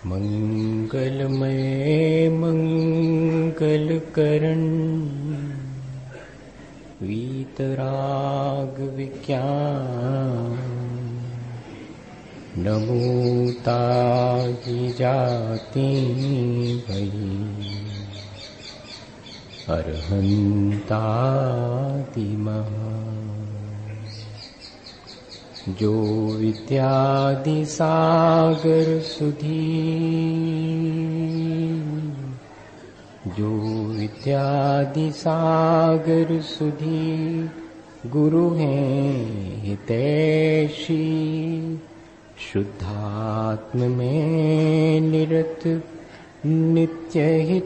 मंगलमय मंगलकरण वीतराग विज्ञान नमोता की जाती भई अरहंतादि महा जो विद्यादि सागर सुधी जो विद्यादि सागर सुधी गुरु हैं हितैषी शुद्धात्म में निरत नित्य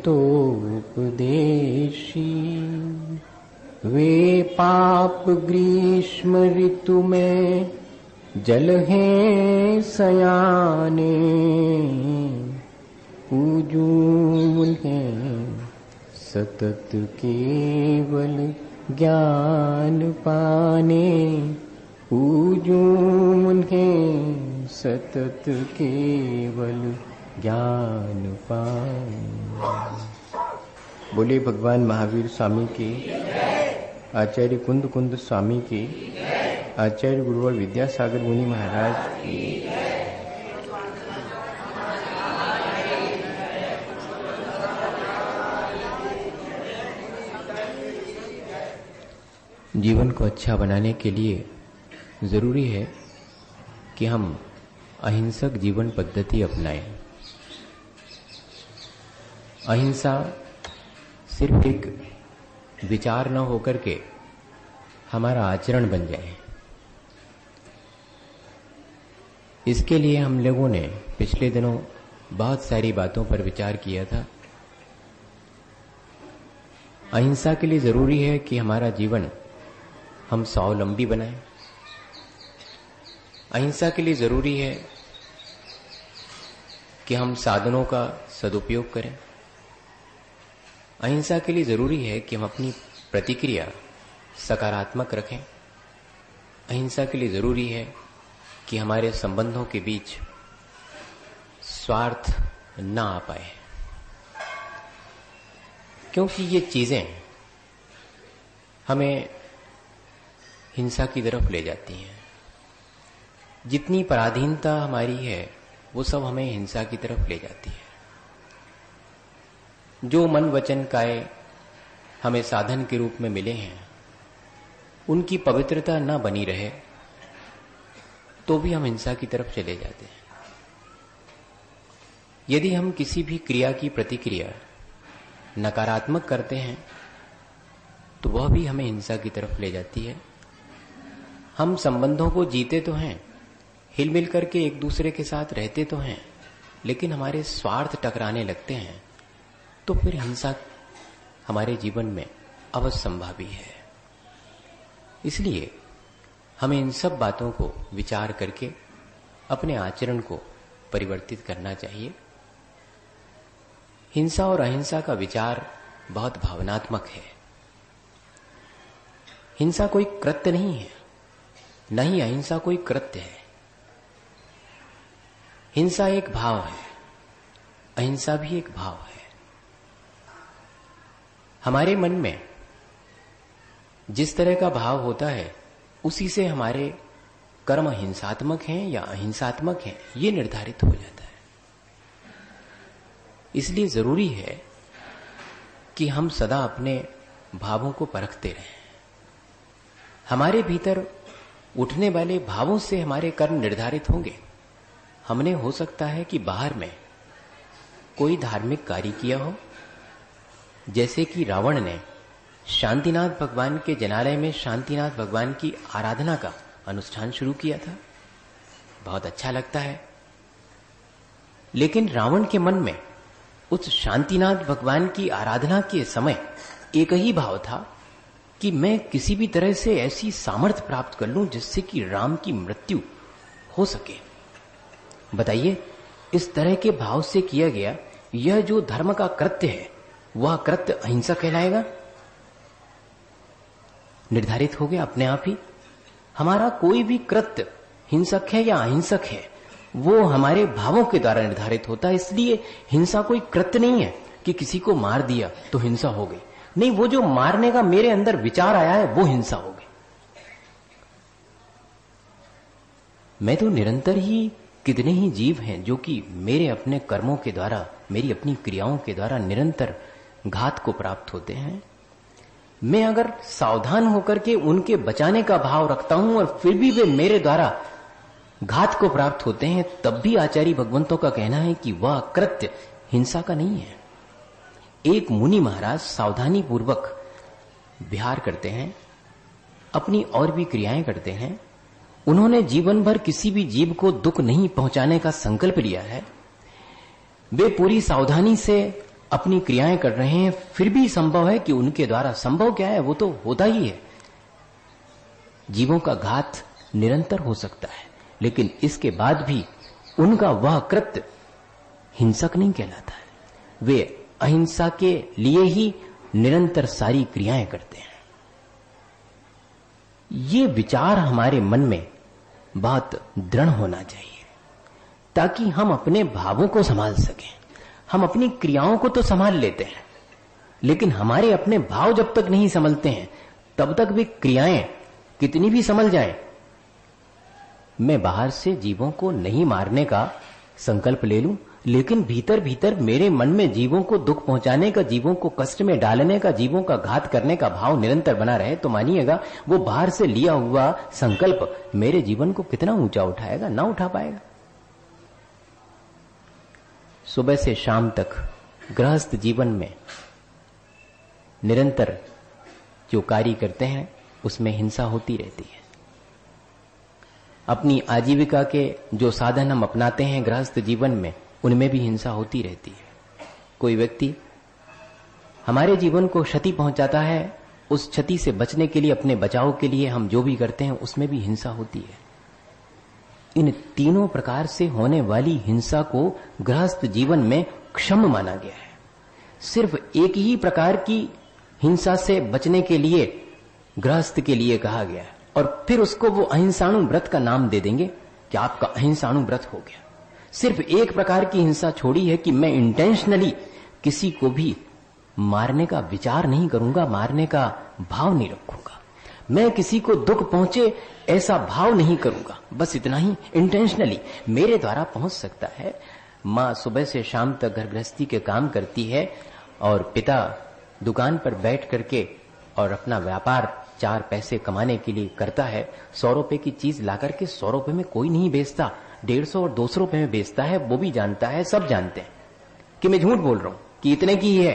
हितोपदेशी वे पाप ग्रीष्म ऋतु में जल हैं सयाने पूजून हैं सतत केवल ज्ञान पाने पूजून हैं सतत केवल ज्ञान पाने। बोले भगवान महावीर स्वामी की, आचार्य कुंद कुंद स्वामी की, आचार्य गुरुवर विद्यासागर मुनि महाराज की। जीवन को अच्छा बनाने के लिए जरूरी है कि हम अहिंसक जीवन पद्धति अपनाएं। अहिंसा सिर्फ एक विचार न होकर के हमारा आचरण बन जाए, इसके लिए हम लोगों ने पिछले दिनों बहुत सारी बातों पर विचार किया था। अहिंसा के लिए जरूरी है कि हमारा जीवन हम स्वावलंबी बनाएं। अहिंसा के लिए जरूरी है कि हम साधनों का सदुपयोग करें। अहिंसा के लिए जरूरी है कि हम अपनी प्रतिक्रिया सकारात्मक रखें। अहिंसा के लिए जरूरी है कि हमारे संबंधों के बीच स्वार्थ न आ पाए, क्योंकि ये चीजें हमें हिंसा की तरफ ले जाती हैं। जितनी पराधीनता हमारी है वो सब हमें हिंसा की तरफ ले जाती है। जो मन वचन काये हमें साधन के रूप में मिले हैं, उनकी पवित्रता न बनी रहे तो भी हम हिंसा की तरफ चले जाते हैं। यदि हम किसी भी क्रिया की प्रतिक्रिया नकारात्मक करते हैं तो वह भी हमें हिंसा की तरफ ले जाती है। हम संबंधों को जीते तो हैं, हिल मिल करके एक दूसरे के साथ रहते तो हैं, लेकिन हमारे स्वार्थ टकराने लगते हैं तो फिर हिंसा हमारे जीवन में अवश्य संभावी है। इसलिए हमें इन सब बातों को विचार करके अपने आचरण को परिवर्तित करना चाहिए। हिंसा और अहिंसा का विचार बहुत भावनात्मक है। हिंसा कोई कृत्य नहीं है, न ही अहिंसा कोई कृत्य है। हिंसा एक भाव है, अहिंसा भी एक भाव है। हमारे मन में जिस तरह का भाव होता है उसी से हमारे कर्म हिंसात्मक हैं या अहिंसात्मक हैं ये निर्धारित हो जाता है। इसलिए जरूरी है कि हम सदा अपने भावों को परखते रहें। हमारे भीतर उठने वाले भावों से हमारे कर्म निर्धारित होंगे। हमने हो सकता है कि बाहर में कोई धार्मिक कार्य किया हो, जैसे कि रावण ने शांतिनाथ भगवान के जनालय में शांतिनाथ भगवान की आराधना का अनुष्ठान शुरू किया था। बहुत अच्छा लगता है, लेकिन रावण के मन में उस शांतिनाथ भगवान की आराधना के समय एक ही भाव था कि मैं किसी भी तरह से ऐसी सामर्थ्य प्राप्त कर लूं जिससे कि राम की मृत्यु हो सके। बताइए, इस तरह के भाव से किया गया यह जो धर्म का कृत्य है वह कृत्य अहिंसा कहलाएगा? निर्धारित हो गया अपने आप ही। हमारा कोई भी कृत्य हिंसक है या अहिंसक है, वो हमारे भावों के द्वारा निर्धारित होता है। इसलिए हिंसा कोई कृत्य नहीं है कि किसी को मार दिया तो हिंसा हो गई। नहीं, वो जो मारने का मेरे अंदर विचार आया है वो हिंसा हो गई। मैं तो निरंतर ही, कितने ही जीव हैं जो कि मेरे अपने कर्मों के द्वारा, मेरी अपनी क्रियाओं के द्वारा निरंतर घात को प्राप्त होते हैं। मैं अगर सावधान होकर के उनके बचाने का भाव रखता हूं और फिर भी वे मेरे द्वारा घात को प्राप्त होते हैं, तब भी आचार्य भगवंतों का कहना है कि वह कृत्य हिंसा का नहीं है। एक मुनि महाराज सावधानी पूर्वक विहार करते हैं, अपनी और भी क्रियाएं करते हैं। उन्होंने जीवन भर किसी भी जीव को दुख नहीं पहुंचाने का संकल्प लिया है। वे पूरी सावधानी से अपनी क्रियाएं कर रहे हैं, फिर भी संभव है कि उनके द्वारा, संभव क्या है, वो तो होता ही है, जीवों का घात निरंतर हो सकता है, लेकिन इसके बाद भी उनका वह कृत्य हिंसक नहीं कहलाता है। वे अहिंसा के लिए ही निरंतर सारी क्रियाएं करते हैं। ये विचार हमारे मन में बहुत दृढ़ होना चाहिए ताकि हम अपने भावों को संभाल सकें। हम अपनी क्रियाओं को तो संभाल लेते हैं, लेकिन हमारे अपने भाव जब तक नहीं संभलते हैं तब तक वे क्रियाएं कितनी भी संभल जाएं। मैं बाहर से जीवों को नहीं मारने का संकल्प ले लूं, लेकिन भीतर भीतर मेरे मन में जीवों को दुख पहुंचाने का, जीवों को कष्ट में डालने का, जीवों का घात करने का भाव निरंतर बना रहे, तो मानिएगा वो बाहर से लिया हुआ संकल्प मेरे जीवन को कितना ऊंचा उठाएगा, ना उठा पाएगा। सुबह से शाम तक गृहस्थ जीवन में निरंतर जो कार्य करते हैं उसमें हिंसा होती रहती है। अपनी आजीविका के जो साधन हम अपनाते हैं गृहस्थ जीवन में, उनमें भी हिंसा होती रहती है। कोई व्यक्ति हमारे जीवन को क्षति पहुंचाता है, उस क्षति से बचने के लिए, अपने बचाव के लिए हम जो भी करते हैं उसमें भी हिंसा होती है। इन तीनों प्रकार से होने वाली हिंसा को गृहस्थ जीवन में क्षम माना गया है। सिर्फ एक ही प्रकार की हिंसा से बचने के लिए गृहस्थ के लिए कहा गया है, और फिर उसको वो अहिंसाणु व्रत का नाम दे देंगे कि आपका अहिंसाणु व्रत हो गया। सिर्फ एक प्रकार की हिंसा छोड़ी है कि मैं इंटेंशनली किसी को भी मारने का विचार नहीं करूंगा, मारने का भाव नहीं रखूंगा, मैं किसी को दुख पहुंचे ऐसा भाव नहीं करूंगा, बस इतना ही इंटेंशनली मेरे द्वारा पहुंच सकता है। माँ सुबह से शाम तक घर गृहस्थी के काम करती है और पिता दुकान पर बैठ करके और अपना व्यापार 4 पैसे कमाने के लिए करता है। 100 रुपए की चीज ला करके 100 रुपए में कोई नहीं बेचता, 150 और 200 रुपए में बेचता है। वो भी जानता है, सब जानते हैं कि मैं झूठ बोल रहा हूं कि इतने की ही है।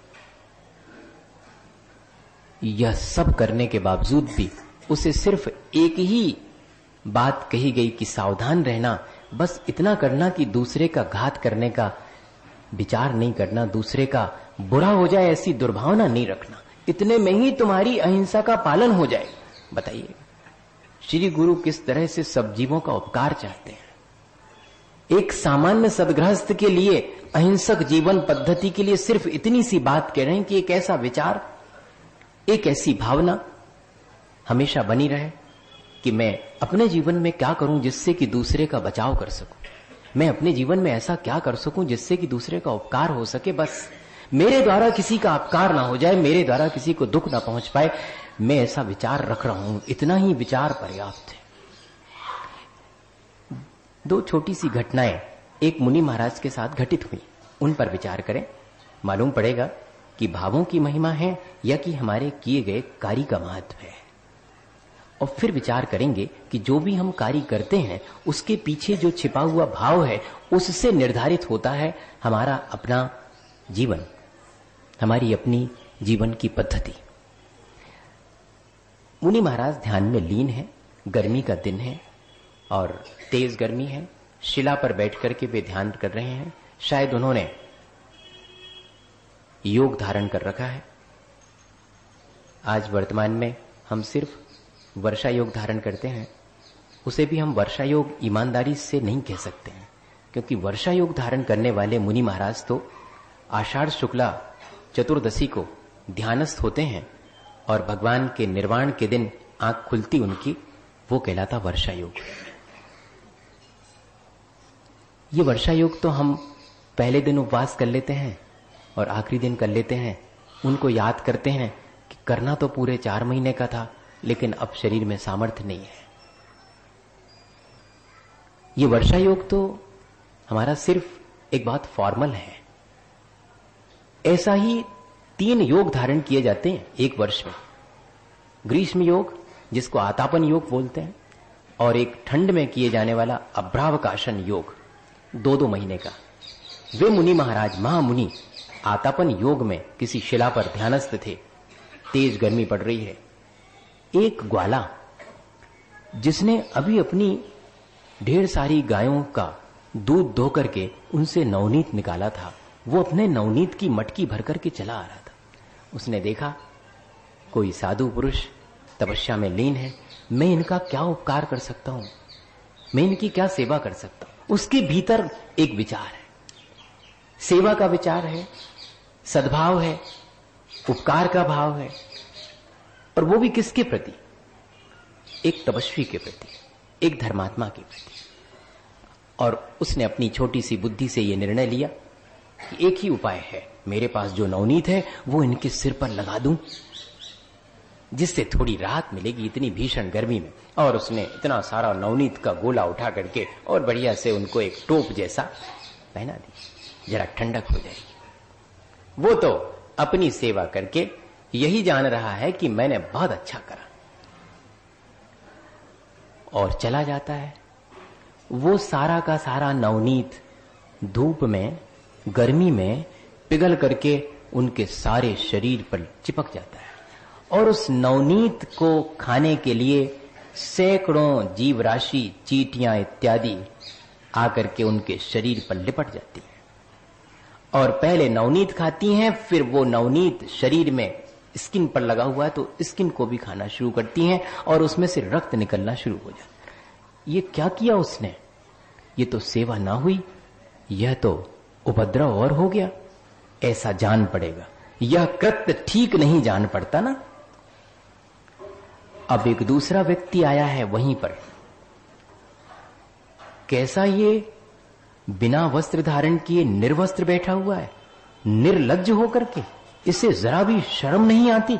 यह सब करने के बावजूद भी उसे सिर्फ एक ही बात कही गई कि सावधान रहना, बस इतना करना कि दूसरे का घात करने का विचार नहीं करना, दूसरे का बुरा हो जाए ऐसी दुर्भावना नहीं रखना, इतने में ही तुम्हारी अहिंसा का पालन हो जाए। बताइए श्री गुरु किस तरह से सब जीवों का उपकार चाहते हैं। एक सामान्य सदगृहस्थ के लिए, अहिंसक जीवन पद्धति के लिए सिर्फ इतनी सी बात कह रहे हैं कि एक ऐसा विचार, एक ऐसी भावना हमेशा बनी रहे कि मैं अपने जीवन में क्या करूं जिससे कि दूसरे का बचाव कर सकूं, मैं अपने जीवन में ऐसा क्या कर सकूं जिससे कि दूसरे का उपकार हो सके, बस मेरे द्वारा किसी का अपकार ना हो जाए, मेरे द्वारा किसी को दुख ना पहुंच पाए, मैं ऐसा विचार रख रहा हूं, इतना ही विचार पर्याप्त है। 2 छोटी सी घटनाएं एक मुनि महाराज के साथ घटित हुई, उन पर विचार करें, मालूम पड़ेगा कि भावों की महिमा है या कि हमारे किए गए कार्य का महत्व है। और फिर विचार करेंगे कि जो भी हम कार्य करते हैं उसके पीछे जो छिपा हुआ भाव है उससे निर्धारित होता है हमारा अपना जीवन, हमारी अपनी जीवन की पद्धति। मुनि महाराज ध्यान में लीन है, गर्मी का दिन है और तेज गर्मी है, शिला पर बैठ करके वे ध्यान कर रहे हैं। शायद उन्होंने योग धारण कर रखा है। आज वर्तमान में हम सिर्फ वर्षा योग धारण करते हैं, उसे भी हम वर्षा योग ईमानदारी से नहीं कह सकते हैं, क्योंकि वर्षा योग धारण करने वाले मुनि महाराज तो आषाढ़ शुक्ला चतुर्दशी को ध्यानस्थ होते हैं और भगवान के निर्वाण के दिन आंख खुलती उनकी, वो कहलाता वर्षा योग। ये वर्षा योग तो हम पहले दिन उपवास कर लेते हैं और आखिरी दिन कर लेते हैं, उनको याद करते हैं कि करना तो पूरे 4 महीने का था, लेकिन अब शरीर में सामर्थ्य नहीं है। ये वर्षा योग तो हमारा सिर्फ एक बात फॉर्मल है। ऐसा ही 3 योग धारण किए जाते हैं एक वर्ष में। ग्रीष्म योग, जिसको आतापन योग बोलते हैं, और एक ठंड में किए जाने वाला अभ्रावकाशन योग 2-2 महीने का। वे मुनि महाराज महामुनि आतापन योग में किसी शिला पर ध्यानस्थ थे। तेज गर्मी पड़ रही है। एक ग्वाला जिसने अभी अपनी ढेर सारी गायों का दूध धो करके उनसे नवनीत निकाला था, वो अपने नवनीत की मटकी भर करके चला आ रहा था। उसने देखा कोई साधु पुरुष तपस्या में लीन है, मैं इनका क्या उपकार कर सकता हूं, मैं इनकी क्या सेवा कर सकता हूं। उसके भीतर एक विचार है, सेवा का विचार है, सद्भाव है, उपकार का भाव है, और वो भी किसके प्रति? एक तपस्वी के प्रति, एक धर्मात्मा के प्रति। और उसने अपनी छोटी सी बुद्धि से यह निर्णय लिया कि एक ही उपाय है, मेरे पास जो नवनीत है वो इनके सिर पर लगा दूं, जिससे थोड़ी राहत मिलेगी इतनी भीषण गर्मी में। और उसने इतना सारा नवनीत का गोला उठा करके और बढ़िया से उनको एक टोप जैसा पहना दी, जरा ठंडक हो जाएगी। वो तो अपनी सेवा करके यही जान रहा है कि मैंने बहुत अच्छा करा, और चला जाता है। वो सारा का सारा नवनीत धूप में, गर्मी में पिघल करके उनके सारे शरीर पर चिपक जाता है, और उस नवनीत को खाने के लिए सैकड़ों जीव राशि, चींटियां इत्यादि आकर के उनके शरीर पर लिपट जाती है, और पहले नवनीत खाती हैं, फिर वो नवनीत शरीर में स्किन पर लगा हुआ है तो स्किन को भी खाना शुरू करती हैं, और उसमें से रक्त निकलना शुरू हो जाता है। ये क्या किया उसने? ये तो सेवा ना हुई, यह तो उपद्रव और हो गया, ऐसा जान पड़ेगा। यह कृत्य ठीक नहीं जान पड़ता ना। अब एक दूसरा व्यक्ति आया है वहीं पर, कैसा ये बिना वस्त्र धारण किए निर्वस्त्र बैठा हुआ है, निर्लज्ज होकर के, इसे जरा भी शर्म नहीं आती।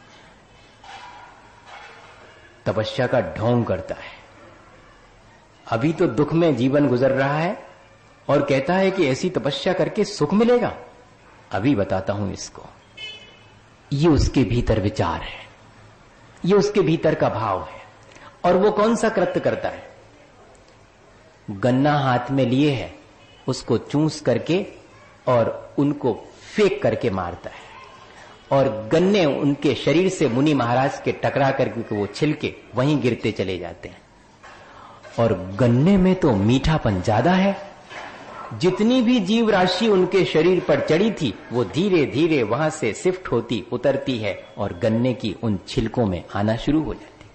तपस्या का ढोंग करता है, अभी तो दुख में जीवन गुजर रहा है और कहता है कि ऐसी तपस्या करके सुख मिलेगा। अभी बताता हूं इसको। ये उसके भीतर विचार है, ये उसके भीतर का भाव है। और वो कौन सा कृत्य करता है? गन्ना हाथ में लिए है, उसको चूस करके और उनको फेंक करके मारता है, और गन्ने उनके शरीर से मुनि महाराज के टकरा करके वो छिलके वहीं गिरते चले जाते हैं। और गन्ने में तो मीठापन ज्यादा है, जितनी भी जीव राशि उनके शरीर पर चढ़ी थी वो धीरे धीरे वहां से शिफ्ट होती, उतरती है और गन्ने की उन छिलकों में आना शुरू हो जाती।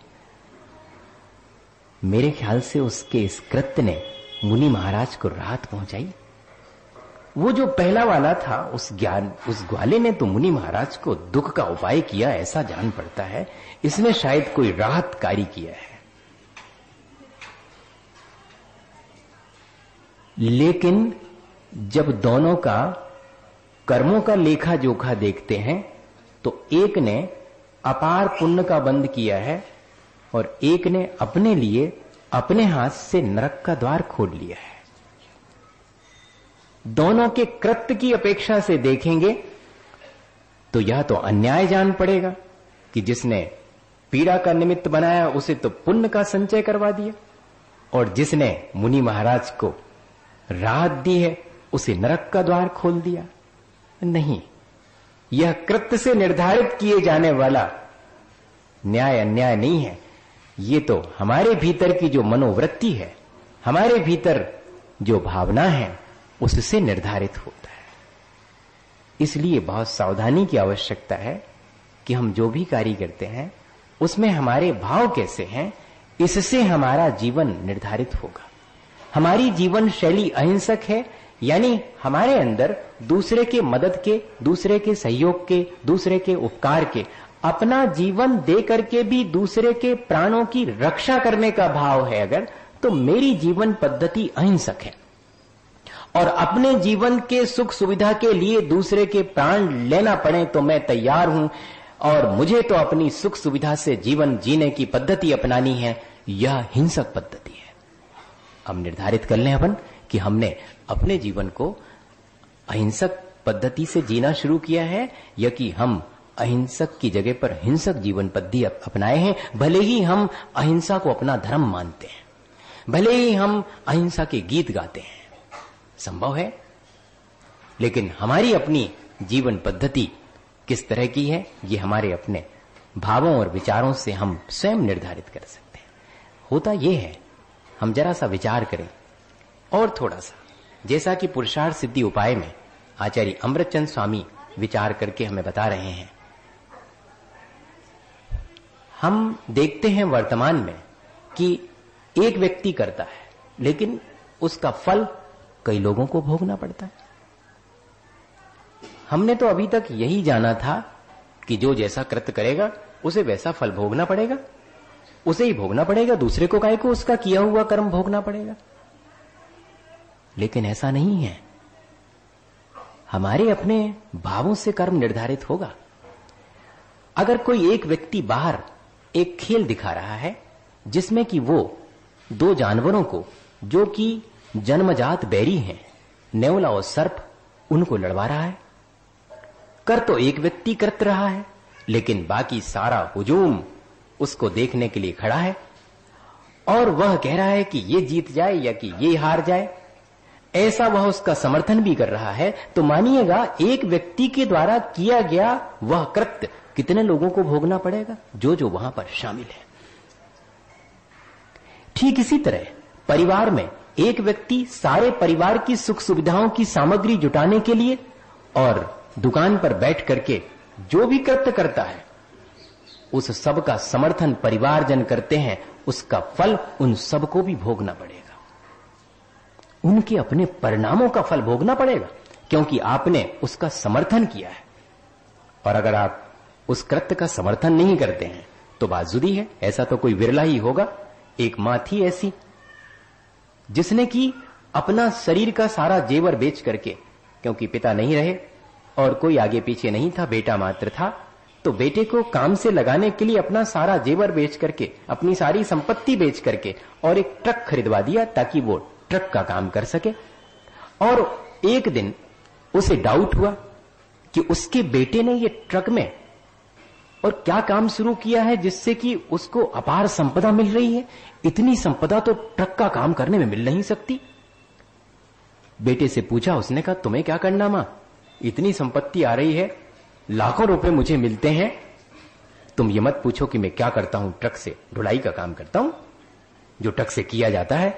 मेरे ख्याल से उसके इस कृत्य ने मुनि महाराज को राहत पहुंचाई। वो जो पहला वाला था, उस ग्वाले ने तो मुनि महाराज को दुख का उपाय किया, ऐसा जान पड़ता है। इसने शायद कोई राहत कार्य किया है। लेकिन जब दोनों का कर्मों का लेखा जोखा देखते हैं तो एक ने अपार पुण्य का बंद किया है और एक ने अपने लिए अपने हाथ से नरक का द्वार खोल लिया है। दोनों के कृत्य की अपेक्षा से देखेंगे तो यह तो अन्याय जान पड़ेगा कि जिसने पीड़ा का निमित्त बनाया उसे तो पुण्य का संचय करवा दिया, और जिसने मुनि महाराज को राहत दी है उसे नरक का द्वार खोल दिया। नहीं, यह कृत्य से निर्धारित किए जाने वाला न्याय अन्याय नहीं है। ये तो हमारे भीतर की जो मनोवृत्ति है, हमारे भीतर जो भावना है, उससे निर्धारित होता है। इसलिए बहुत सावधानी की आवश्यकता है कि हम जो भी कार्य करते हैं उसमें हमारे भाव कैसे हैं, इससे हमारा जीवन निर्धारित होगा। हमारी जीवन शैली अहिंसक है, यानी हमारे अंदर दूसरे के मदद के, दूसरे के सहयोग के, दूसरे के उपकार के, अपना जीवन दे करके भी दूसरे के प्राणों की रक्षा करने का भाव है अगर, तो मेरी जीवन पद्धति अहिंसक है। और अपने जीवन के सुख सुविधा के लिए दूसरे के प्राण लेना पड़े तो मैं तैयार हूं, और मुझे तो अपनी सुख सुविधा से जीवन जीने की पद्धति अपनानी है, यह हिंसक पद्धति है। अब निर्धारित कर लें अपन कि हमने अपने जीवन को अहिंसक पद्धति से जीना शुरू किया है, या कि हम अहिंसक की जगह पर हिंसक जीवन पद्धति अपनाए हैं। भले ही हम अहिंसा को अपना धर्म मानते हैं, भले ही हम अहिंसा के गीत गाते हैं, संभव है, लेकिन हमारी अपनी जीवन पद्धति किस तरह की है, ये हमारे अपने भावों और विचारों से हम स्वयं निर्धारित कर सकते हैं। होता यह है, हम जरा सा विचार करें और थोड़ा सा, जैसा कि पुरुषार्थ सिद्धि उपाय में आचार्य अमृतचंद स्वामी विचार करके हमें बता रहे हैं। हम देखते हैं वर्तमान में कि एक व्यक्ति करता है, लेकिन उसका फल कई लोगों को भोगना पड़ता है। हमने तो अभी तक यही जाना था कि जो जैसा कृत्य करेगा उसे वैसा फल भोगना पड़ेगा, उसे ही भोगना पड़ेगा, दूसरे को काहे को उसका किया हुआ कर्म भोगना पड़ेगा। लेकिन ऐसा नहीं है, हमारे अपने भावों से कर्म निर्धारित होगा। अगर कोई एक व्यक्ति बाहर एक खेल दिखा रहा है जिसमें कि वो दो जानवरों को, जो कि जन्मजात बैरी हैं, नेवला और सर्प, उनको लड़वा रहा है, कर तो एक व्यक्ति करत रहा है, लेकिन बाकी सारा हुजूम उसको देखने के लिए खड़ा है, और वह कह रहा है कि ये जीत जाए या कि ये हार जाए, ऐसा वह उसका समर्थन भी कर रहा है। तो मानिएगा एक व्यक्ति के द्वारा किया गया वह कृत्य कितने लोगों को भोगना पड़ेगा, जो जो वहां पर शामिल है। ठीक इसी तरह परिवार में एक व्यक्ति सारे परिवार की सुख सुविधाओं की सामग्री जुटाने के लिए और दुकान पर बैठ करके जो भी कृत्य करता है, उस सब का समर्थन परिवारजन करते हैं, उसका फल उन सबको भी भोगना पड़ेगा, उनके अपने परिणामों का फल भोगना पड़ेगा, क्योंकि आपने उसका समर्थन किया है। और अगर आप उस कृत्य का समर्थन नहीं करते हैं तो बात जुदी है। ऐसा तो कोई विरला ही होगा। एक मां थी ऐसी जिसने कि अपना शरीर का सारा जेवर बेच करके, क्योंकि पिता नहीं रहे और कोई आगे पीछे नहीं था, बेटा मात्र था, तो बेटे को काम से लगाने के लिए अपना सारा जेवर बेच करके, अपनी सारी संपत्ति बेच करके और एक ट्रक खरीदवा दिया ताकि वो ट्रक का काम कर सके। और एक दिन उसे डाउट हुआ कि उसके बेटे ने ये ट्रक में और क्या काम शुरू किया है जिससे कि उसको अपार संपदा मिल रही है। इतनी संपदा तो ट्रक का काम करने में मिल नहीं सकती। बेटे से पूछा, उसने कहा तुम्हें क्या करना मां, इतनी संपत्ति आ रही है, लाखों रुपए मुझे मिलते हैं, तुम ये मत पूछो कि मैं क्या करता हूं, ट्रक से ढुलाई का काम करता हूं जो ट्रक से किया जाता है।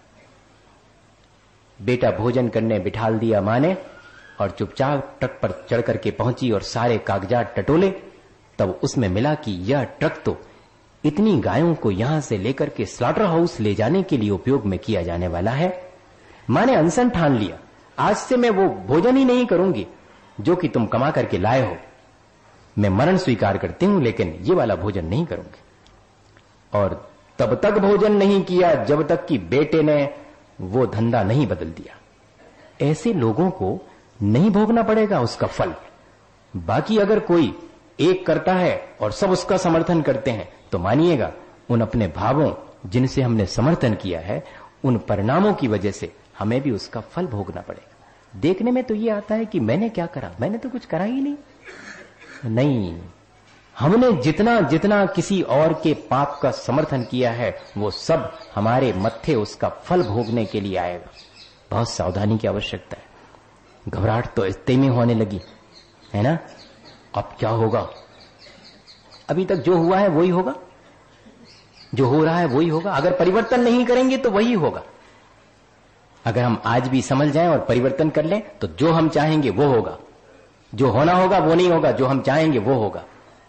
बेटा भोजन करने बिठाल दिया मां ने और चुपचाप ट्रक पर चढ़ करके पहुंची और सारे कागजात टटोले। तब उसमें मिला कि यह ट्रक तो इतनी गायों को यहां से लेकर के स्लॉटर हाउस ले जाने के लिए उपयोग में किया जाने वाला है। मां ने अनशन ठान लिया, आज से मैं वो भोजन ही नहीं करूंगी जो कि तुम कमा करके लाए हो। मैं मरण स्वीकार करती हूं, लेकिन ये वाला भोजन नहीं करूंगी। और तब तक भोजन नहीं किया जब तक कि बेटे ने वो धंधा नहीं बदल दिया। ऐसे लोगों को नहीं भोगना पड़ेगा उसका फल। बाकी अगर कोई एक करता है और सब उसका समर्थन करते हैं, तो मानिएगा उन अपने भावों जिनसे हमने समर्थन किया है, उन परिणामों की वजह से हमें भी उसका फल भोगना पड़ेगा। देखने में तो ये आता है कि मैंने क्या करा, मैंने तो कुछ करा ही नहीं, हमने जितना जितना किसी और के पाप का समर्थन किया है वो सब हमारे मत्थे उसका फल भोगने के लिए आएगा। बहुत सावधानी की आवश्यकता है। घबराहट तो इतने में होने लगी है ना, अब क्या होगा। अभी तक जो हुआ है वही होगा, जो हो रहा है वही होगा। अगर परिवर्तन नहीं करेंगे तो वही होगा। अगर हम आज भी समझ जाएं और परिवर्तन कर लें तो जो हम चाहेंगे वो होगा, जो होना होगा वो नहीं होगा, जो हम चाहेंगे वो होगा।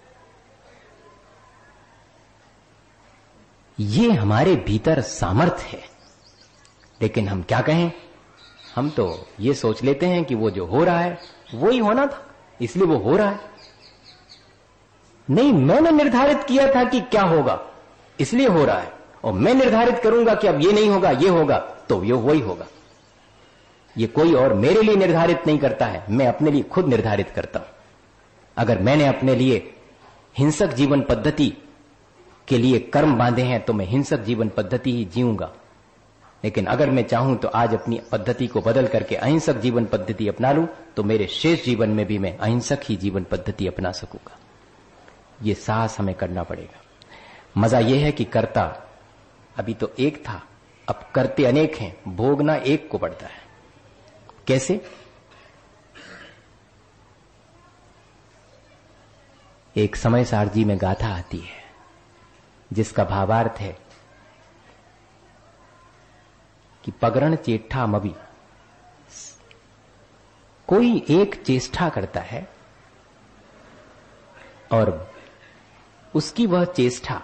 ये हमारे भीतर सामर्थ्य है। लेकिन हम क्या कहें, हम तो ये सोच लेते हैं कि वो जो हो रहा है वो ही होना था, इसलिए वो हो रहा है। नहीं, मैंने निर्धारित किया था कि क्या होगा, इसलिए हो रहा है, और मैं निर्धारित करूंगा कि अब ये नहीं होगा, ये होगा, तो ये वही होगा। ये कोई और मेरे लिए निर्धारित नहीं करता है, मैं अपने लिए खुद निर्धारित करता हूं। अगर मैंने अपने लिए हिंसक जीवन पद्धति के लिए कर्म बांधे हैं तो मैं हिंसक जीवन पद्धति ही जीऊंगा, लेकिन अगर मैं चाहूं तो आज अपनी पद्धति को बदल करके अहिंसक जीवन पद्धति अपना लूं तो मेरे शेष जीवन में भी मैं अहिंसक ही जीवन पद्धति अपना सकूंगा। ये साहस हमें करना पड़ेगा। मजा यह है कि कर्ता अभी तो एक था, अब करते अनेक हैं, भोगना एक को पड़ता है। कैसे? एक समय सारजी में गाथा आती है जिसका भावार्थ है कि पगरण चेष्टा मवि, कोई एक चेष्टा करता है और उसकी वह चेष्टा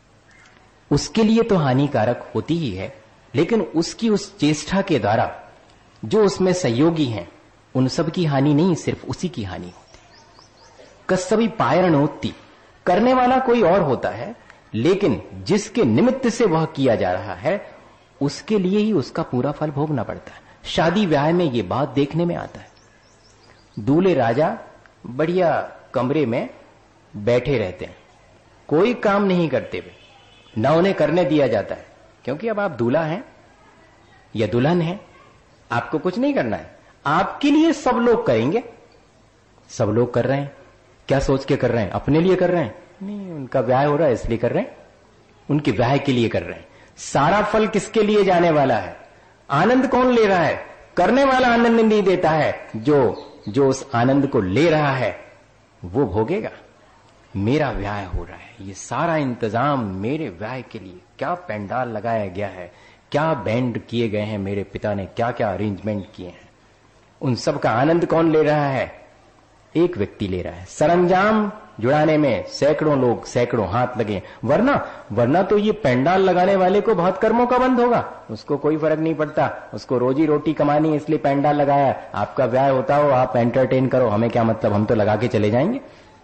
उसके लिए तो हानिकारक होती ही है, लेकिन उसकी उस चेष्टा के द्वारा जो उसमें सहयोगी हैं उन सब की हानि नहीं, सिर्फ उसी की हानि होती। कस्सवी पायरणोत्ति, करने वाला कोई और होता है, लेकिन जिसके निमित्त से वह किया जा रहा है उसके लिए ही उसका पूरा फल भोगना पड़ता है। शादी ब्याह में ये बात देखने में आता है। दूल्हे राजा बढ़िया कमरे में बैठे रहते हैं, कोई काम नहीं करते हुए, न उन्हें करने दिया जाता है, क्योंकि अब आप दूल्हा हैं या दुल्हन हैं, आपको कुछ नहीं करना है, आपके लिए सब लोग करेंगे। सब लोग कर रहे हैं, क्या सोच के कर रहे हैं? अपने लिए कर रहे हैं? नहीं, उनका ब्याह हो रहा है इसलिए कर रहे हैं, उनके ब्याह के लिए कर रहे हैं। सारा फल किसके लिए जाने वाला है? आनंद कौन ले रहा है? करने वाला आनंद नहीं देता है, जो उस आनंद को ले रहा है वो भोगेगा। मेरा ब्याह हो रहा है, ये सारा इंतजाम मेरे ब्याह के लिए, क्या पंडाल लगाया गया है, क्या बैंड किए गए हैं, मेरे पिता ने क्या क्या अरेंजमेंट किए हैं, उन सब का आनंद कौन ले रहा है? एक व्यक्ति ले रहा है। सरंजाम जुड़ाने में सैकड़ों लोग, सैकड़ों हाथ लगे, वरना तो ये पंडाल लगाने वाले को बहुत कर्मों का बंध होगा, उसको कोई फर्क नहीं पड़ता, उसको रोजी रोटी कमानी है इसलिए पंडाल लगाया। आपका ब्याह होता हो, आप एंटरटेन करो, हमें क्या मतलब, हम तो लगा के चले जाएंगे।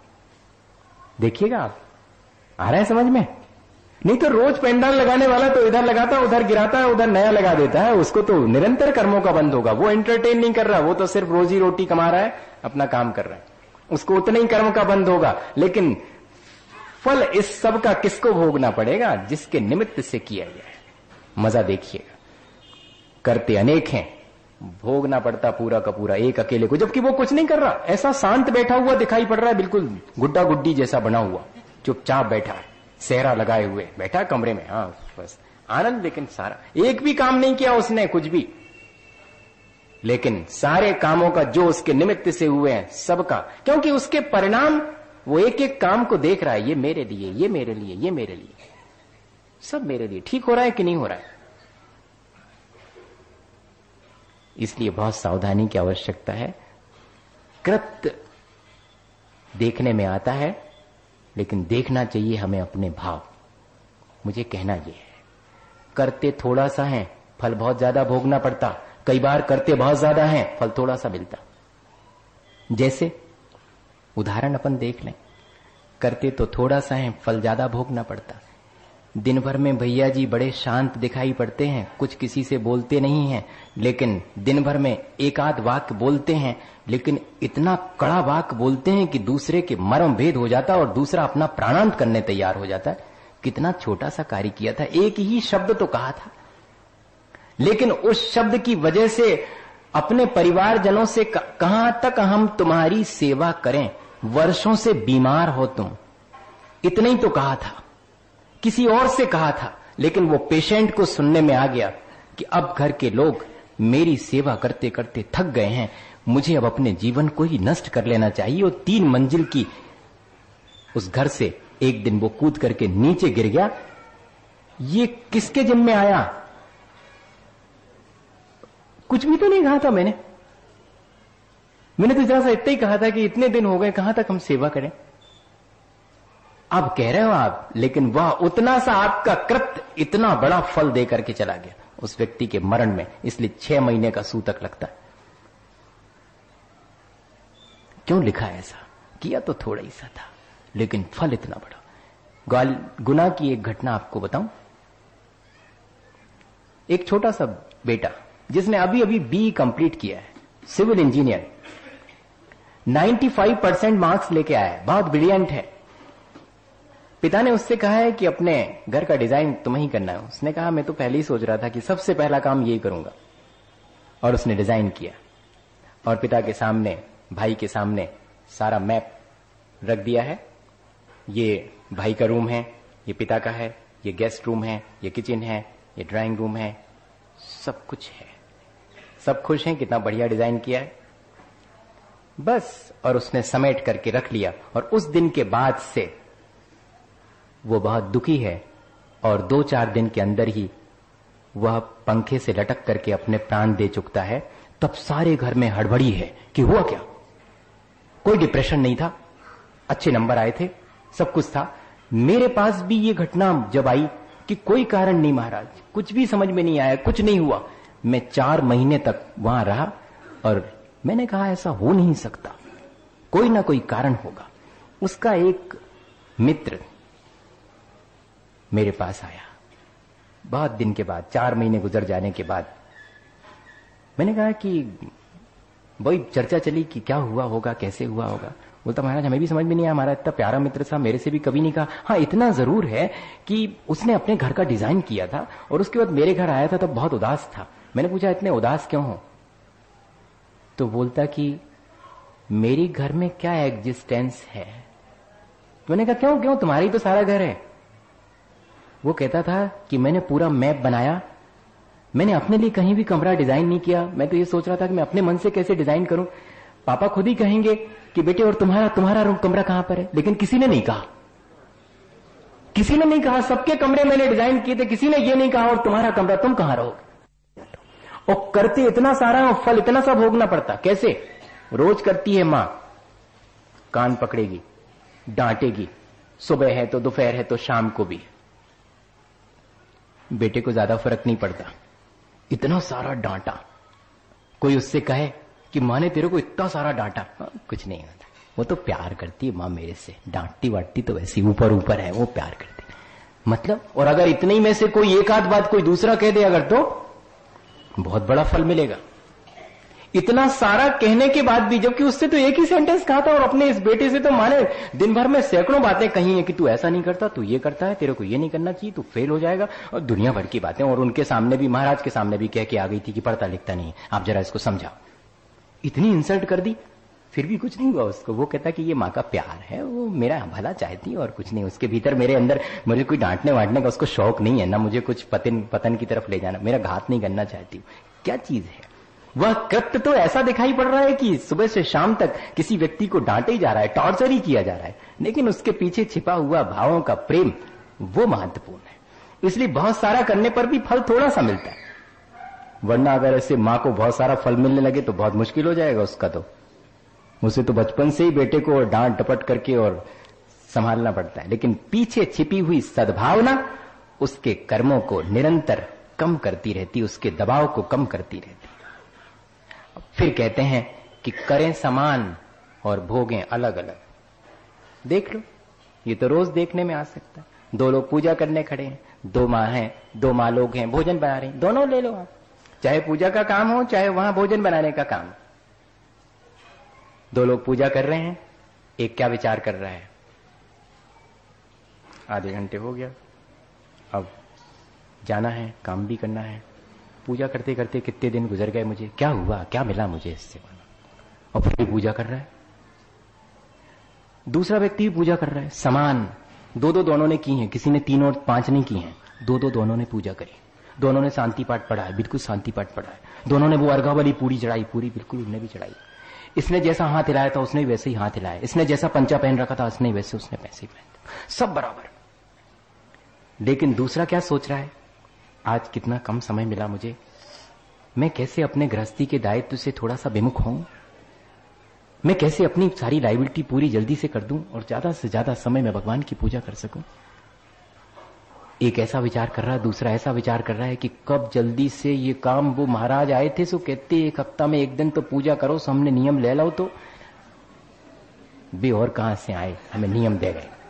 देखिएगा आप, आ रहा है समझ में? नहीं तो रोज पंडाल लगाने वाला तो इधर लगाता है, उधर गिराता है, उधर नया लगा देता है, उसको तो निरंतर कर्मों का बंध होगा। वो एंटरटेन नहीं कर रहा, वो तो सिर्फ रोजी रोटी कमा रहा है, अपना काम कर रहा है, उसको उतना ही कर्म का बंध होगा। लेकिन फल इस सब का किसको भोगना पड़ेगा? जिसके निमित्त से किया गया है। मजा देखिएगा, करते अनेक हैं, भोगना पड़ता पूरा का पूरा एक अकेले को, जबकि वो कुछ नहीं कर रहा, ऐसा शांत बैठा हुआ दिखाई पड़ रहा है, बिल्कुल गुड्डा गुड्डी जैसा बना हुआ, चुपचाप बैठा है, सेहरा लगाए हुए बैठा कमरे में, हाँ बस आनंद। लेकिन सारा एक भी काम नहीं किया उसने, कुछ भी, लेकिन सारे कामों का जो उसके निमित्त से हुए हैं सबका, क्योंकि उसके परिणाम वो एक एक काम को देख रहा है, ये मेरे लिए, ये मेरे लिए, ये मेरे लिए, सब मेरे लिए। ठीक हो रहा है कि नहीं हो रहा है? इसलिए बहुत सावधानी की आवश्यकता है। कृत्य देखने में आता है, लेकिन देखना चाहिए हमें अपने भाव। मुझे कहना यह है, करते थोड़ा सा है, फल बहुत ज्यादा भोगना पड़ता। कई बार करते बहुत ज्यादा हैं, फल थोड़ा सा मिलता। जैसे उदाहरण अपन देख लें, करते तो थोड़ा सा है, फल ज्यादा भोगना पड़ता। दिन भर में भैया जी बड़े शांत दिखाई पड़ते हैं, कुछ किसी से बोलते नहीं हैं, लेकिन दिन भर में एक आध वाक्य बोलते हैं, लेकिन इतना कड़ा वाक्य बोलते हैं कि दूसरे के मर्म भेद हो जाता और दूसरा अपना प्राणांत करने तैयार हो जाता है। कितना छोटा सा कार्य किया था, एक ही शब्द तो कहा था, लेकिन उस शब्द की वजह से अपने परिवारजनों से कहां तक हम तुम्हारी सेवा करें, वर्षों से बीमार हो तुम, इतना ही तो कहा था। किसी और से कहा था, लेकिन वो पेशेंट को सुनने में आ गया कि अब घर के लोग मेरी सेवा करते करते थक गए हैं, मुझे अब अपने जीवन को ही नष्ट कर लेना चाहिए। और 3 मंजिल की उस घर से एक दिन वो कूद करके नीचे गिर गया। ये किसके जिम्मे आया? कुछ भी तो नहीं कहा था मैंने तो जरा सा इतना ही कहा था कि इतने दिन हो गए, कहां तक हम सेवा करें। अब कह रहे हो आप, लेकिन वह उतना सा आपका कृत्य इतना बड़ा फल दे करके चला गया उस व्यक्ति के मरण में। इसलिए 6 महीने का सूतक लगता है। क्यों लिखा ऐसा? किया तो थोड़ा ही सा था, लेकिन फल इतना बड़ा। गुना की एक घटना आपको बताऊं। एक छोटा सा बेटा जिसने अभी अभी BE कंप्लीट किया है, सिविल इंजीनियर, 95% मार्क्स लेके आया है, बहुत ब्रिलियंट है। पिता ने उससे कहा है कि अपने घर का डिजाइन तुम्हें ही करना है। उसने कहा मैं तो पहले ही सोच रहा था कि सबसे पहला काम यही करूंगा, और उसने डिजाइन किया और पिता के सामने, भाई के सामने सारा मैप रख दिया है। ये भाई का रूम है, ये पिता का है, ये गेस्ट रूम है, ये किचन है, ये ड्राइंग रूम है, सब कुछ है। सब खुश हैं, कितना बढ़िया डिजाइन किया है बस। और उसने समेट करके रख लिया, और उस दिन के बाद से वो बहुत दुखी है, और 2-4 दिन के अंदर ही वह पंखे से लटक करके अपने प्राण दे चुकता है। तब सारे घर में हड़बड़ी है कि हुआ क्या। कोई डिप्रेशन नहीं था, अच्छे नंबर आए थे, सब कुछ था। मेरे पास भी ये घटना जब आई कि कोई कारण नहीं महाराज, कुछ भी समझ में नहीं आया, कुछ नहीं हुआ। मैं 4 महीने तक वहां रहा और मैंने कहा ऐसा हो नहीं सकता, कोई ना कोई कारण होगा। उसका एक मित्र मेरे पास आया बहुत दिन के बाद, 4 महीने गुजर जाने के बाद। मैंने कहा कि वही चर्चा चली कि क्या हुआ होगा, कैसे हुआ होगा। बोलता महाराज हमें भी समझ में नहीं आया, हमारा इतना प्यारा मित्र था, मेरे से भी कभी नहीं कहा। हाँ इतना जरूर है कि उसने अपने घर का डिजाइन किया था और उसके बाद मेरे घर आया था तब बहुत उदास था। मैंने पूछा इतने उदास क्यों हो, तो बोलता कि मेरी घर में क्या एग्जिस्टेंस है। तो मैंने कहा क्यों तुम्हारी तो सारा घर है। वो कहता था कि मैंने पूरा मैप बनाया, मैंने अपने लिए कहीं भी कमरा डिजाइन नहीं किया। मैं तो ये सोच रहा था कि मैं अपने मन से कैसे डिजाइन करूं। पापा खुद ही कहेंगे कि बेटे और तुम्हारा रूम कमरा कहां पर है, लेकिन किसी ने नहीं कहा, किसी ने नहीं कहा। सबके कमरे मैंने डिजाइन किए थे, किसी ने ये नहीं कहा और तुम्हारा कमरा तुम कहां रहोगे। और करते इतना सारा और फल इतना सा भोगना पड़ता। कैसे? रोज करती है मां, कान पकड़ेगी, डांटेगी, सुबह है तो दोपहर है तो शाम को भी। बेटे को ज्यादा फर्क नहीं पड़ता, इतना सारा डांटा। कोई उससे कहे कि मां ने तेरे को इतना सारा डांटा, कुछ नहीं होता, वो तो प्यार करती है मां मेरे से, डांटती वाटती तो वैसी ऊपर ऊपर है, वो प्यार करती मतलब। और अगर इतने ही में से कोई एक आध बात कोई दूसरा कह दे अगर, तो बहुत बड़ा फल मिलेगा। इतना सारा कहने के बाद भी, जबकि उससे तो एक ही सेंटेंस कहा था, और अपने इस बेटे से तो माने दिन भर में सैकड़ों बातें कही हैं कि तू ऐसा नहीं करता, तू ये करता है, तेरे को ये नहीं करना चाहिए, तू फेल हो जाएगा, और दुनिया भर की बातें। और उनके सामने भी, महाराज के सामने भी कह के आ गई थी कि पढ़ता लिखता नहीं, आप जरा इसको समझाओ। इतनी इंसल्ट कर दी, फिर भी कुछ नहीं हुआ उसको। वो कहता कि ये माँ का प्यार है, वो मेरा भला चाहती है और कुछ नहीं। उसके भीतर मेरे अंदर मुझे कोई डांटने वाटने का उसको शौक नहीं है, ना मुझे कुछ पतन की तरफ ले जाना, मेरा घात नहीं करना चाहती हूँ। क्या चीज है वह कृत्य? तो ऐसा दिखाई पड़ रहा है कि सुबह से शाम तक किसी व्यक्ति को डांटे ही जा रहा है, टॉर्चर ही किया जा रहा है, लेकिन उसके पीछे छिपा हुआ भावों का प्रेम वो महत्वपूर्ण है। इसलिए बहुत सारा करने पर भी फल थोड़ा सा मिलता है, वरना अगर ऐसे मां को बहुत सारा फल मिलने लगे तो बहुत मुश्किल हो जाएगा उसका। तो उसे तो बचपन से ही बेटे को डांट डपट करके और संभालना पड़ता है, लेकिन पीछे छिपी हुई सद्भावना उसके कर्मों को निरंतर कम करती रहती, उसके दबाव को कम करती रहती। फिर कहते हैं कि करें समान और भोगें अलग अलग। देख लो, ये तो रोज देखने में आ सकता है। 2 लोग पूजा करने खड़े हैं, 2 माँ हैं, 2 माँ लोग हैं, भोजन बना रहे हैं, दोनों ले लो आप, चाहे पूजा का काम हो चाहे वहां भोजन बनाने का काम। 2 लोग पूजा कर रहे हैं, एक क्या विचार कर रहा है, आधे घंटे हो गया, अब जाना है, काम भी करना है, पूजा करते करते कितने दिन गुजर गए, मुझे क्या हुआ, क्या मिला मुझे इससे, और फिर भी पूजा कर रहा है। दूसरा व्यक्ति भी पूजा कर रहा है, समान। 2 दोनों ने की हैं, किसी ने 3 और 5 नहीं की हैं, 2 दोनों ने पूजा करी। दोनों ने शांति पाठ पढ़ा है, बिल्कुल शांति पाठ पढ़ा है। दोनों ने वो अर्घा वाली पूरी चढ़ाई, पूरी बिल्कुल उन्होंने भी चढ़ाई। इसने जैसा हाथ हिलाया था उसने वैसे ही हाथ हिलाया, इसने जैसा पंचा पहन रखा था उसने वैसे उसने पैसे पहन, सब बराबर। लेकिन दूसरा क्या सोच रहा है, आज कितना कम समय मिला मुझे, मैं कैसे अपने गृहस्थी के दायित्व से थोड़ा सा विमुख हूं, मैं कैसे अपनी सारी लाइबिलिटी पूरी जल्दी से कर दूं और ज्यादा से ज्यादा समय में भगवान की पूजा कर सकूं। एक ऐसा विचार कर रहा है, दूसरा ऐसा विचार कर रहा है कि कब जल्दी से ये काम, वो महाराज आए थे सो कहते 1 हफ्ता में 1 दिन तो पूजा करो, सो हमने नियम ले लो, तो भी और कहां से आए, हमें नियम दे गए।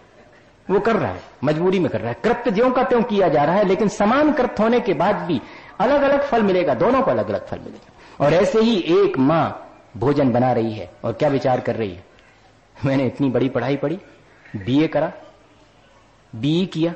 वो कर रहा है, मजबूरी में कर रहा है, कृत्य ज्यों का त्यों किया जा रहा है, लेकिन समान कृत्य होने के बाद भी अलग अलग फल मिलेगा, दोनों को अलग अलग फल मिलेगा। और ऐसे ही एक मां भोजन बना रही है और क्या विचार कर रही है, मैंने इतनी बड़ी पढ़ाई पढ़ी, बीए करा, बीई किया,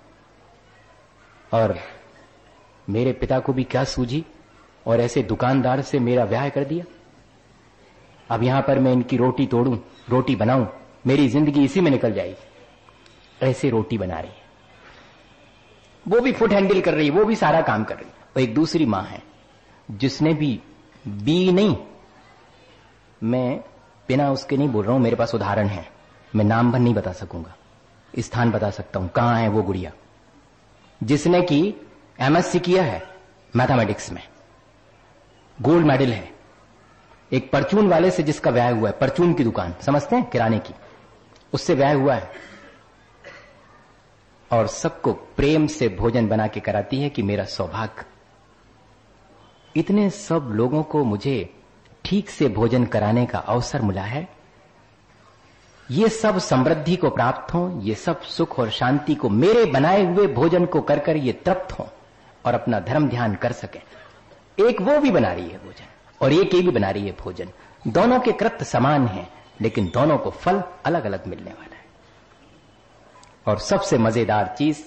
और मेरे पिता को भी क्या सूझी और ऐसे दुकानदार से मेरा ब्याह कर दिया। अब यहां पर मैं इनकी रोटी तोड़ूं, रोटी बनाऊं, मेरी जिंदगी इसी में निकल जाएगी। ऐसे रोटी बना रही है, वो भी फुट हैंडल कर रही है, वो भी सारा काम कर रही है। और एक दूसरी मां है जिसने भी बी नहीं, मैं बिना उसके नहीं बोल रहा हूं, मेरे पास उदाहरण है, मैं नाम भर नहीं बता सकूंगा, स्थान बता सकता हूं कहां है वो गुड़िया, जिसने की एमएससी किया है मैथमेटिक्स में, गोल्ड मेडल है। एक परचून वाले से जिसका ब्याह हुआ है, परचून की दुकान समझते हैं, किराने की, उससे ब्याह हुआ है, और सबको प्रेम से भोजन बना के कराती है कि मेरा सौभाग्य। इतने सब लोगों को मुझे ठीक से भोजन कराने का अवसर मिला है। ये सब समृद्धि को प्राप्त हो, ये सब सुख और शांति को मेरे बनाए हुए भोजन को कर कर ये तृप्त हो और अपना धर्म ध्यान कर सके। एक वो भी बना रही है भोजन और एक ये भी बना रही है भोजन, दोनों के कृत्य समान हैं, लेकिन दोनों को फल अलग अलग मिलने वाला है। और सबसे मजेदार चीज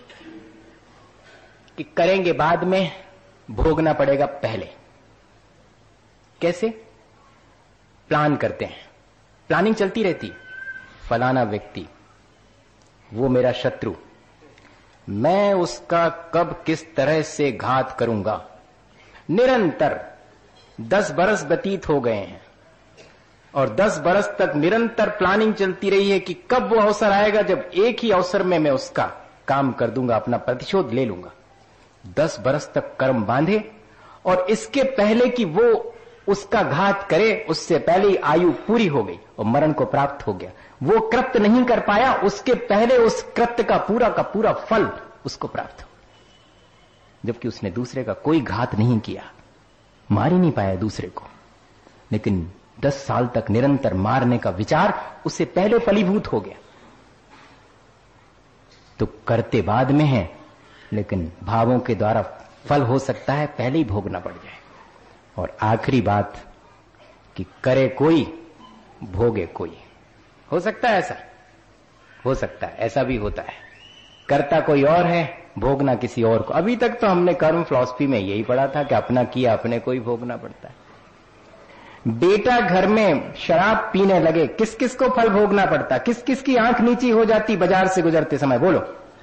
कि करेंगे बाद में, भोगना पड़ेगा पहले। कैसे? प्लान करते हैं, प्लानिंग चलती रहती, फलाना व्यक्ति वो मेरा शत्रु, मैं उसका कब किस तरह से घात करूंगा। निरंतर 10 बरस व्यतीत हो गए हैं और 10 बरस तक निरंतर प्लानिंग चलती रही है कि कब वो अवसर आएगा जब एक ही अवसर में मैं उसका काम कर दूंगा, अपना प्रतिशोध ले लूंगा। 10 बरस तक कर्म बांधे और इसके पहले कि वो उसका घात करे, उससे पहले ही आयु पूरी हो गई और मरण को प्राप्त हो गया। वो कृत्य नहीं कर पाया, उसके पहले उस कृत्य का पूरा फल उसको प्राप्त हो, जबकि उसने दूसरे का कोई घात नहीं किया, मार ही नहीं पाया दूसरे को, लेकिन 10 साल तक निरंतर मारने का विचार उससे पहले फलीभूत हो गया। तो करते बाद में है, लेकिन भावों के द्वारा फल हो सकता है पहले ही भोगना पड़ जाए। और आखिरी बात कि करे कोई भोगे कोई। हो सकता है ऐसा, हो सकता है ऐसा भी होता है, करता कोई और है, भोगना किसी और को। अभी तक तो हमने कर्म फिलॉसफी में यही पढ़ा था कि अपना किया अपने को ही भोगना पड़ता है। बेटा घर में शराब पीने लगे, किस किस को फल भोगना पड़ता, किस किस की आंख नीची हो जाती बाजार से गुजरते समय, बोलो?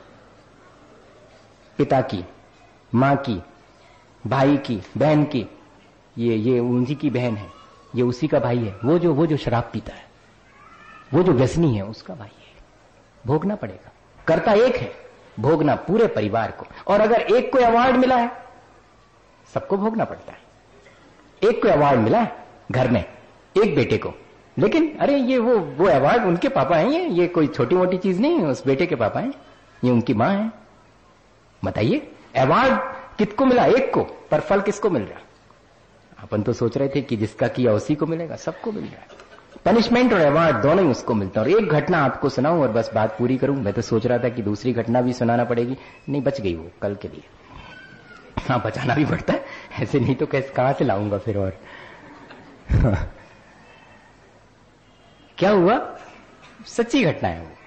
पिता की, मां की, भाई की, बहन की। ये उन्हीं की बहन है, ये उसी का भाई है, वो जो शराब पीता है, वो जो व्यसनी है उसका भाई है। भोगना पड़ेगा। करता एक है, भोगना पूरे परिवार को। और अगर एक को अवार्ड मिला है, सबको भोगना पड़ता है। एक को अवार्ड मिला है घर में, एक बेटे को, लेकिन अरे ये वो अवार्ड उनके पापा हैं, ये कोई छोटी मोटी चीज नहीं है, उस बेटे के पापा हैं, ये उनकी मां है। बताइए, अवार्ड किसको मिला? एक को, पर फल किसको मिल रहा? अपन तो सोच रहे थे कि जिसका किया उसी को मिलेगा, सबको मिल रहा है। पनिशमेंट और अवार्ड दोनों ही उसको मिलता है। और एक घटना आपको सुनाऊं और बस बात पूरी करूं। मैं तो सोच रहा था कि दूसरी घटना भी सुनाना पड़ेगी, नहीं बच गई वो कल के लिए। हाँ, बचाना भी पड़ता है, ऐसे नहीं तो कैसे कहां से लाऊंगा फिर। और क्या हुआ, सच्ची घटना है वो।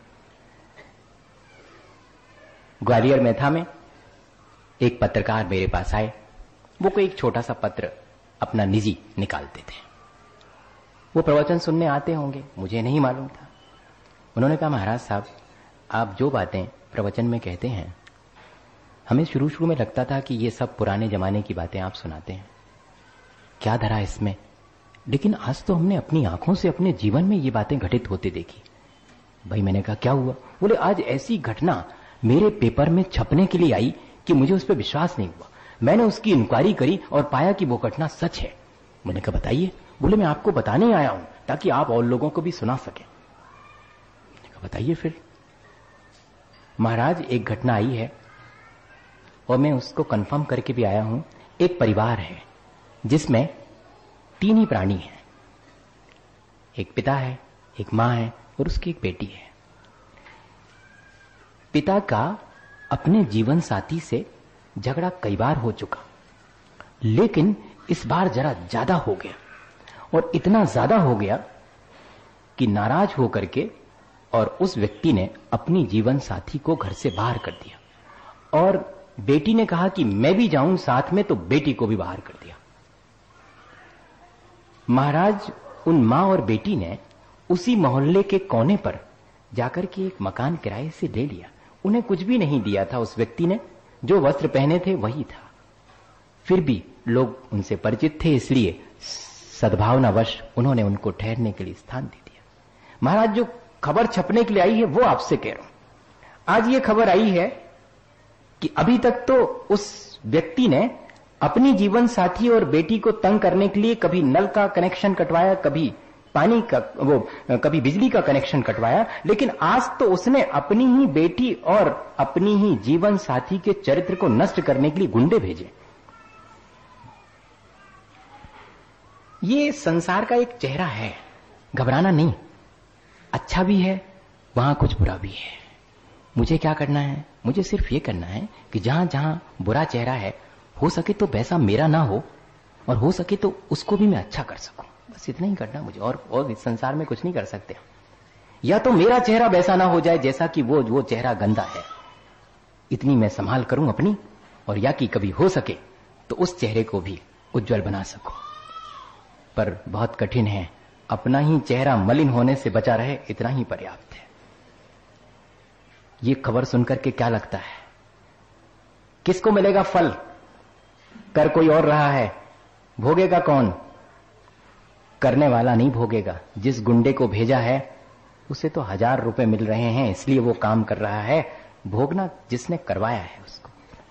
ग्वालियर में था मैं, एक पत्रकार मेरे पास आए, वो कोई एक छोटा सा पत्र अपना निजी निकालते थे। वो प्रवचन सुनने आते होंगे, मुझे नहीं मालूम था। उन्होंने कहा, महाराज साहब, आप जो बातें प्रवचन में कहते हैं, हमें शुरू शुरू में लगता था कि ये सब पुराने जमाने की बातें आप सुनाते हैं, क्या धरा इसमें, लेकिन आज तो हमने अपनी आंखों से अपने जीवन में ये बातें घटित होते देखी। भाई मैंने कहा, क्या हुआ? बोले, आज ऐसी घटना मेरे पेपर में छपने के लिए आई कि मुझे उस पर विश्वास नहीं हुआ। मैंने उसकी इंक्वायरी करी और पाया कि वो घटना सच है। मैंने कहा, बताइए। बोले, मैं आपको बताने आया हूं ताकि आप और लोगों को भी सुना सकें। मैंने कहा, बताइए फिर। महाराज, एक घटना आई है और मैं उसको कंफर्म करके भी आया हूं। एक परिवार है जिसमें 3 ही प्राणी हैं, एक पिता है, एक मां है और उसकी एक बेटी है। पिता का अपने जीवन साथी से झगड़ा कई बार हो चुका, लेकिन इस बार जरा ज्यादा हो गया, और इतना ज्यादा हो गया कि नाराज होकर के और उस व्यक्ति ने अपनी जीवन साथी को घर से बाहर कर दिया, और बेटी ने कहा कि मैं भी जाऊं साथ में, तो बेटी को भी बाहर कर दिया। महाराज उन मां और बेटी ने उसी मोहल्ले के कोने पर जाकर के एक मकान किराए से ले लिया। उन्हें कुछ भी नहीं दिया था उस व्यक्ति ने, जो वस्त्र पहने थे वही था। फिर भी लोग उनसे परिचित थे, इसलिए सद्भावनावश उन्होंने उनको ठहरने के लिए स्थान दे दिया। महाराज, जो खबर छपने के लिए आई है वो आपसे कह रहा हूं। आज ये खबर आई है कि अभी तक तो उस व्यक्ति ने अपनी जीवन साथी और बेटी को तंग करने के लिए कभी नल का कनेक्शन कटवाया, कभी पानी का, कभी बिजली का कनेक्शन कटवाया, लेकिन आज तो उसने अपनी ही बेटी और अपनी ही जीवन साथी के चरित्र को नष्ट करने के लिए गुंडे भेजे। ये संसार का एक चेहरा है, घबराना नहीं। अच्छा भी है, वहां कुछ बुरा भी है। मुझे क्या करना है? मुझे सिर्फ ये करना है कि जहां जहां बुरा चेहरा है, हो सके तो वैसा मेरा ना हो, और हो सके तो उसको भी मैं अच्छा कर सकूं। बस इतना ही करना मुझे, और इस संसार में कुछ नहीं कर सकते। या तो मेरा चेहरा वैसा ना हो जाए जैसा कि वो चेहरा गंदा है, इतनी मैं संभाल करूं अपनी, और या कि कभी हो सके तो उस चेहरे को भी उज्जवल बना सकूं। पर बहुत कठिन है, अपना ही चेहरा मलिन होने से बचा रहे, इतना ही पर्याप्त है। ये खबर सुनकर के क्या लगता है? किसको मिलेगा फल? कर कोई और रहा है, भोगेगा कौन? करने वाला नहीं भोगेगा। जिस गुंडे को भेजा है उसे तो 1000 रुपए मिल रहे हैं, इसलिए वो काम कर रहा है। भोगना जिसने करवाया है उसको।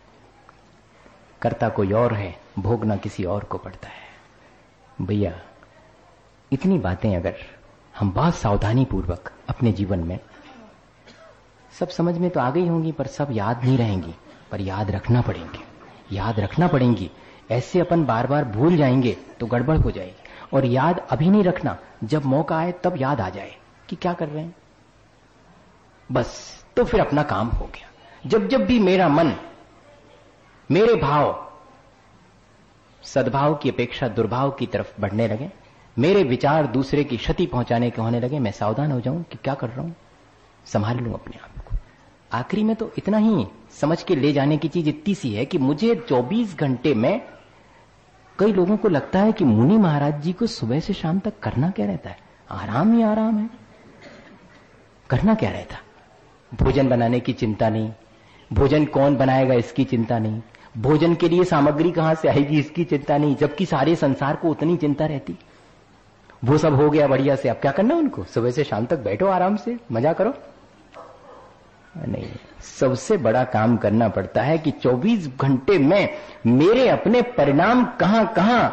करता कोई और है, भोगना किसी और को पड़ता है। भैया, इतनी बातें अगर हम बहुत सावधानी पूर्वक अपने जीवन में, सब समझ में तो आ गई होंगी, पर सब याद नहीं रहेंगी, पर याद रखना पड़ेंगे, याद रखना पड़ेंगी। ऐसे अपन बार बार भूल जाएंगे तो गड़बड़ हो जाएगी। और याद अभी नहीं रखना, जब मौका आए तब याद आ जाए कि क्या कर रहे हैं, बस तो फिर अपना काम हो गया। जब जब भी मेरा मन, मेरे भाव सद्भाव की अपेक्षा दुर्भाव की तरफ बढ़ने लगे, मेरे विचार दूसरे की क्षति पहुंचाने के होने लगे, मैं सावधान हो जाऊं कि क्या कर रहा हूं, संभाल लूं अपने आप को। आखिरी में तो इतना ही समझ के ले जाने की चीज इतनी सी है कि मुझे 24 घंटे में, कई लोगों को लगता है कि मुनि महाराज जी को सुबह से शाम तक करना क्या रहता है? आराम ही आराम है। करना क्या रहता? भोजन बनाने की चिंता नहीं, भोजन कौन बनाएगा इसकी चिंता नहीं, भोजन के लिए सामग्री कहां से आएगी इसकी चिंता नहीं, जबकि सारे संसार को उतनी चिंता रहती। वो सब हो गया बढ़िया से, अब क्या करना उनको? सुबह से शाम तक बैठो आराम से, मजा करो। नहीं, सबसे बड़ा काम करना पड़ता है कि 24 घंटे में मेरे अपने परिणाम कहां कहां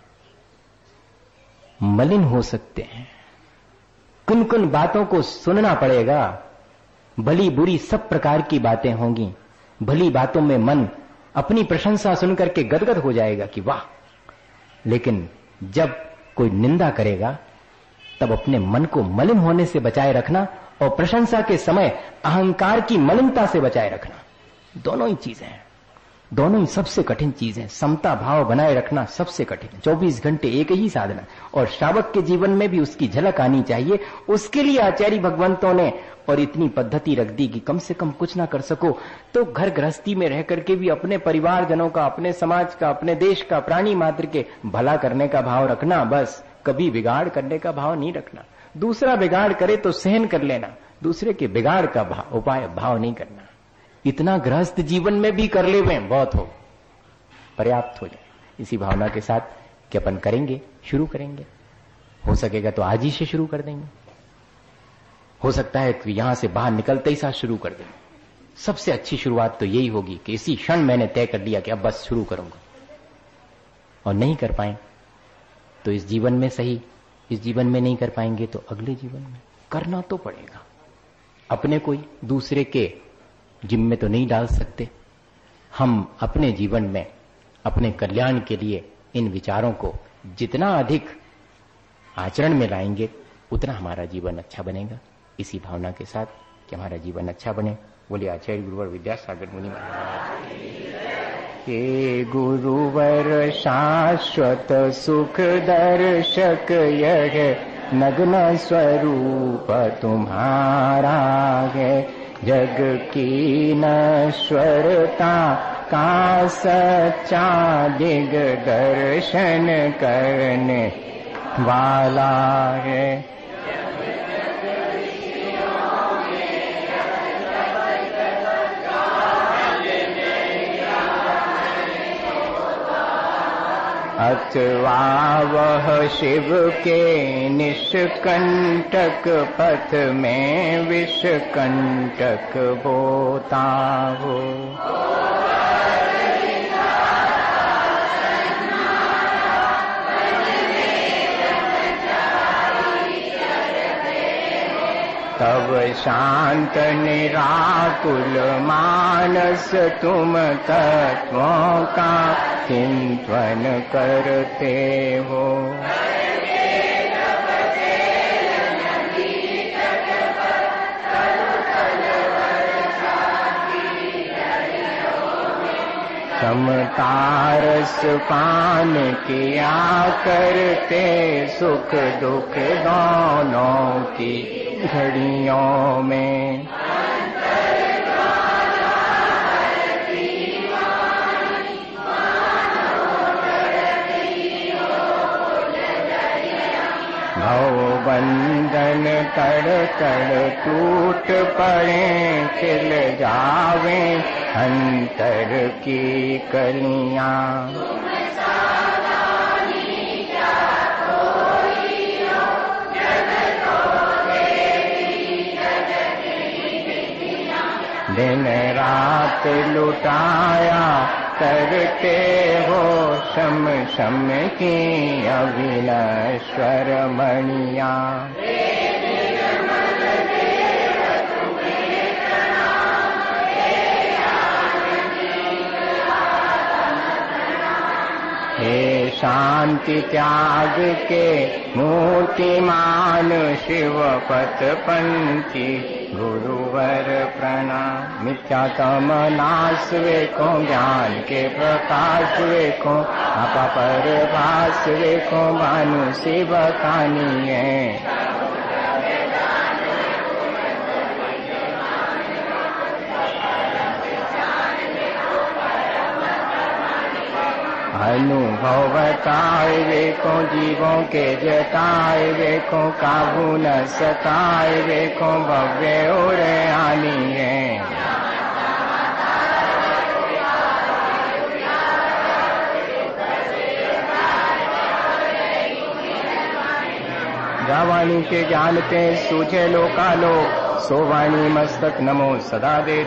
मलिन हो सकते हैं, किन किन बातों को सुनना पड़ेगा। भली बुरी सब प्रकार की बातें होंगी। भली बातों में मन अपनी प्रशंसा सुनकर के गदगद हो जाएगा कि वाह, लेकिन जब कोई निंदा करेगा तब अपने मन को मलिन होने से बचाए रखना, और प्रशंसा के समय अहंकार की मलिनता से बचाए रखना। दोनों ही चीजें हैं, दोनों ही सबसे कठिन चीजें। समता भाव बनाए रखना सबसे कठिन। 24 घंटे एक ही साधना, और श्रावक के जीवन में भी उसकी झलक आनी चाहिए। उसके लिए आचार्य भगवंतों ने और इतनी पद्धति रख दी कि कम से कम कुछ ना कर सको तो घर गृहस्थी में रह करके भी अपने परिवारजनों का, अपने समाज का, अपने देश का, प्राणी मात्र के भला करने का भाव रखना। बस कभी बिगाड़ करने का भाव नहीं रखना। दूसरा बिगाड़ करे तो सहन कर लेना, दूसरे के बिगाड़ का उपाय भाव नहीं करना। इतना गृहस्थ जीवन में भी कर ले बहुत हो, पर्याप्त हो जाए। इसी भावना के साथ कि अपन करेंगे, शुरू करेंगे। हो सकेगा तो आज ही से शुरू कर देंगे, हो सकता है कि यहां से बाहर निकलते ही साथ शुरू कर देंगे। सबसे अच्छी शुरुआत तो यही होगी कि इसी क्षण मैंने तय कर लिया कि अब बस शुरू करूंगा। और नहीं कर पाए तो इस जीवन में सही, इस जीवन में नहीं कर पाएंगे तो अगले जीवन में करना तो पड़ेगा। अपने कोई दूसरे के जिम्मे तो नहीं डाल सकते। हम अपने जीवन में अपने कल्याण के लिए इन विचारों को जितना अधिक आचरण में लाएंगे उतना हमारा जीवन अच्छा बनेगा। इसी भावना के साथ कि हमारा जीवन अच्छा बने, बोलिए आचार्य गुरुवर विद्यासागर मुनि महाराज। हे गुरुवर शाश्वत सुख दर्शक यह नग्न स्वरूप तुम्हारा है। जग की नश्वरता का सच्चा दिग्दर्शन करने वाला है। अथवा वह शिव के निष्कंटक पथ में विषकंटक बोता हो। तब शांत निराकुल मानस तुम तत्वों का चिंतन करते हो। समतारस पान किया करते सुख दुख दोनों की घड़ियों में। भवबंधन कड़ कड़ टूट पड़े खिल जावे अंतर की कलियां। दिन रात लुटाया करते हो शम शम की अविनश्वर मणिया। हे शांति त्याग के मूर्तिमान शिवपथ पंथी गुरुवर प्रणाम। मिथ्यातम नाश वेखो ज्ञान के प्रकाश वेखो आपा पर भास वेखो भानु शिव कानी है। अनुभव बताए वेखो जीवों के जताए वेखो काबू न सताए वेखो भव्य और आनी है। जावाणी के ज्ञान पे सूझे लोकालोक सोवाणी मस्तक नमो सदा दे।